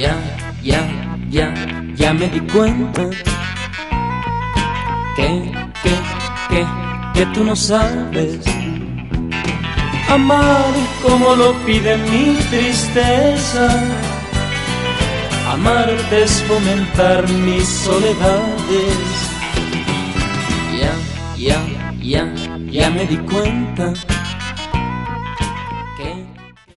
Ya, ya, ya, ya me di cuenta que tú no sabes amar como lo pide mi tristeza. Amarte es fomentar mis soledades. Ya, ya, ya, ya me di cuenta